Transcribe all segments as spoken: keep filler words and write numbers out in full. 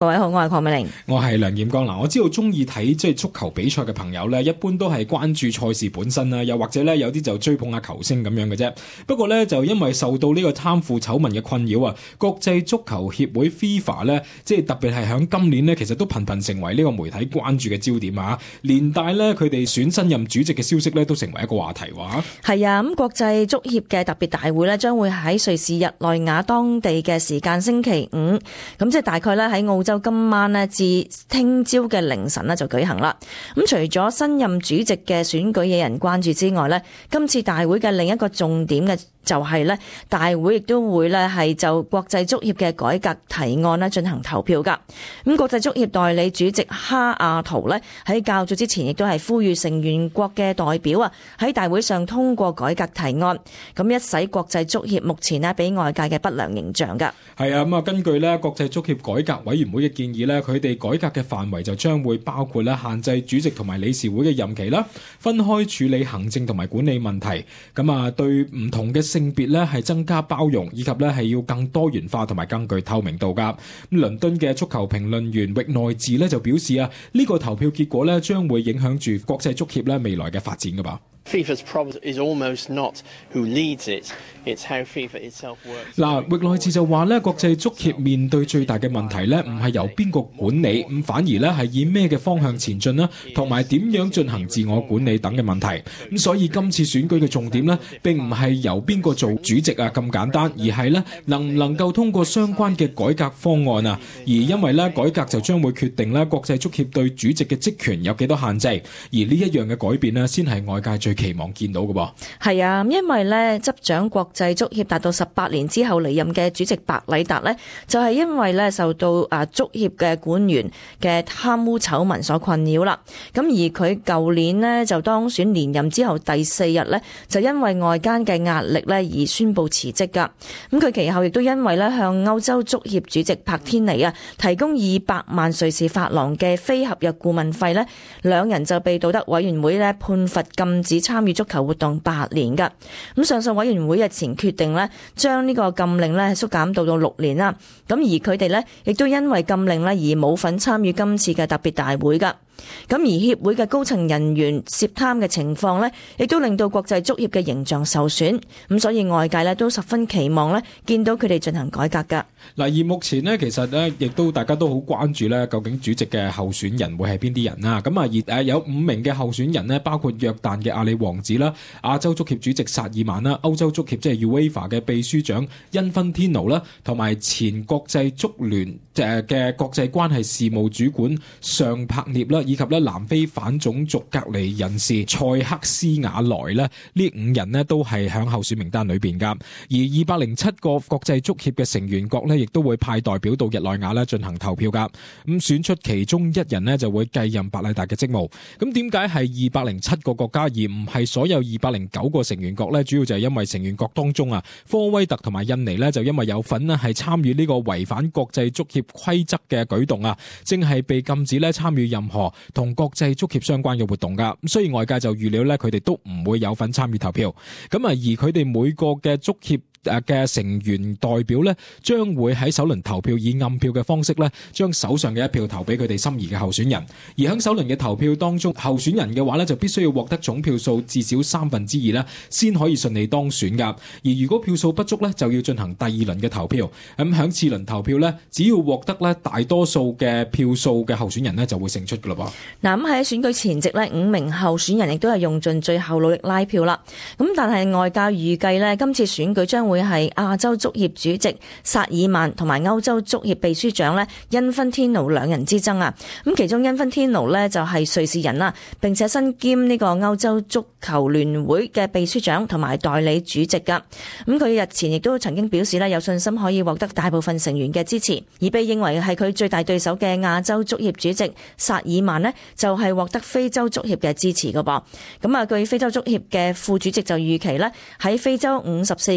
各位好，我係鄺美玲， 我係梁彥光。嗱，我知道中意睇即係足球比賽嘅朋友咧，一般都係關注賽事本身啦，又或者咧有啲就追捧下球星咁樣嘅啫。不過咧就因為受到呢個貪腐醜聞嘅困擾啊，國際足球協會 FIFA 咧，即係特別係響今年咧，其實都頻頻成為呢個媒體關注嘅焦點啊。連帶咧佢哋選新任主席嘅消息咧，都成為一個話題話。 係啊，咁國際足協嘅特別大會咧，將會喺瑞士日內瓦當地嘅時間星期五，咁即係大概咧喺澳洲今晚咧至聽朝嘅凌晨咧就舉行啦。咁除咗新任主席嘅選舉惹人關注之外咧，今次大會嘅另一個重點嘅就係咧，大會亦都會咧係就國際足協嘅改革提案咧進行投票噶。咁國際足協代理主席哈亞圖咧喺較早之前亦都係呼籲成員國嘅代表啊喺大會上通過改革提案，咁一洗國際足協目前咧俾外界嘅不良形象噶。 係啊，咁啊根據咧國際足協改革委員會嘅建議咧，佢哋改革嘅範圍就將會包括咧限制主席同埋理事會嘅任期啦，分開處理行政同埋管理問題，咁啊對唔同嘅性別咧係增加包容，以及咧係要更多元化同埋更具透明度噶。咁倫敦嘅足球評論員域內治咧就表示啊，呢個投票結果咧將會影響住國際足協咧未來嘅發展噶吧。 FIFA's problem is almost not who leads it, it's how FIFA itself works. 嗱，域內治就話咧，國際足協面對最大嘅問題咧，唔係由邊個管理，咁反而咧係以咩嘅方向前進啦，同埋點樣進行自我管理等嘅問題。咁所以今次選舉嘅重點咧，並唔係由邊個做主席啊咁簡單，而係咧能唔能夠通過相關嘅改革方案啊。而因為咧改革就將會決定咧國際足協對主席嘅職權有幾多限制，而呢一樣嘅改變咧，先係外界最期望見到嘅噃。 係啊，因為咧執掌國際足協達到十八年之後離任嘅主席白禮達呢，就係因為咧受到啊足協嘅管員嘅貪污醜聞所困擾啦。咁而佢舊年呢，就當選連任之後第四日呢，就因為外間嘅壓力呢而宣布辭職噶。咁佢其後亦都因為咧向歐洲足協主席柏天尼啊提供二百萬瑞士法郎嘅非合約顧問費呢，兩人就被道德委員會咧判罰禁止參與足球活動八年噶。咁上訴委員會日前決定咧，將呢個禁令咧縮減到到六年啦。咁而佢哋咧亦都因為禁令咧而冇份參與今次嘅特別大會噶。咁而協會嘅高層人員涉貪嘅情況呢，亦都令到國際足協嘅形象受損。咁所以外界呢都十分期望呢見到佢哋進行改革噶。 嗱，而目前呢，其實呢亦都大家都好關注呢，究竟主席嘅候選人會係邊啲人啦？咁啊，而誒有五名嘅候選人呢，包括約旦嘅阿里王子啦、亞洲足協主席薩爾曼啦、歐洲足協即係 UEFA 嘅秘書長因芬天奴啦，同埋前國際足聯誒嘅國際關係事務主管尚柏涅啦，以及咧南非反種族隔離人士塞克斯瓦萊咧，呢五人呢都係響候選名單裏邊噶。而二百零七個國際足協嘅成員國呢，亦都會派代表到日內瓦咧進行投票噶。咁選出其中一人呢，就會繼任白禮達嘅職務。咁點解係二百零七個國家而唔係所有二百零九個成員國呢？主要就係因為成員國當中啊，科威特同埋印尼呢，就因為有份呢係參與呢個違反國際足協規則嘅舉動啊，正係被禁止咧參與任何同國際足協相關嘅活動噶。咁所以外界就預料咧，佢哋都唔會有份參與投票。咁啊，而佢哋每個嘅足協誒嘅成員代表咧，將會喺首輪投票以暗票嘅方式咧，將手上嘅一票投俾佢哋心儀嘅候選人。而喺首輪嘅投票當中，候選人嘅話咧，就必須要獲得總票數至少三分之二啦，先可以順利當選噶。而如果票數不足咧，就要進行第二輪嘅投票。咁喺次輪投票咧，只要獲得咧大多數嘅票數嘅候選人咧，就會勝出噶啦噃。 嗱，咁喺選舉前夕咧，五名候選人亦都係用盡最後努力拉票啦。咁但係外界預計咧，今次選舉將會係亞洲足協主席薩爾曼同埋歐洲足協秘書長咧因芬天奴兩人之爭啊。咁其中因芬天奴咧就係瑞士人啦，並且身兼呢個歐洲足球聯會嘅秘書長同埋代理主席噶。咁佢日前亦都曾經表示咧有信心可以獲得大部分成員嘅支持，而被認為係佢最大對手嘅亞洲足協主席薩爾曼呢，就係獲得非洲足協嘅支持噶噃。咁啊，據非洲足協嘅副主席就預期咧喺非洲五十四個足協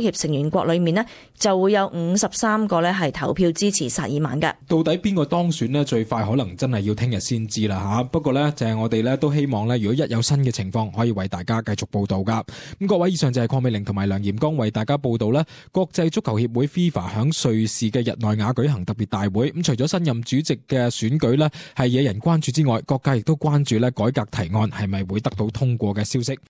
協成員國裏面呢，就會有五十三個呢係投票支持薩爾曼嘅。 到底邊個當選呢？最快可能真係要聽日先知啦吓。不過呢，就係我哋呢都希望呢，如果一有新嘅情況，可以為大家繼續報道噶。咁各位，以上就係鄺美玲同埋梁炎剛為大家報道呢，國際足球協會 FIFA 響瑞士嘅日內瓦舉行特別大會。咁除咗新任主席嘅選舉呢係惹人關注之外，各界亦都關注呢改革提案係咪會得到通過嘅消息。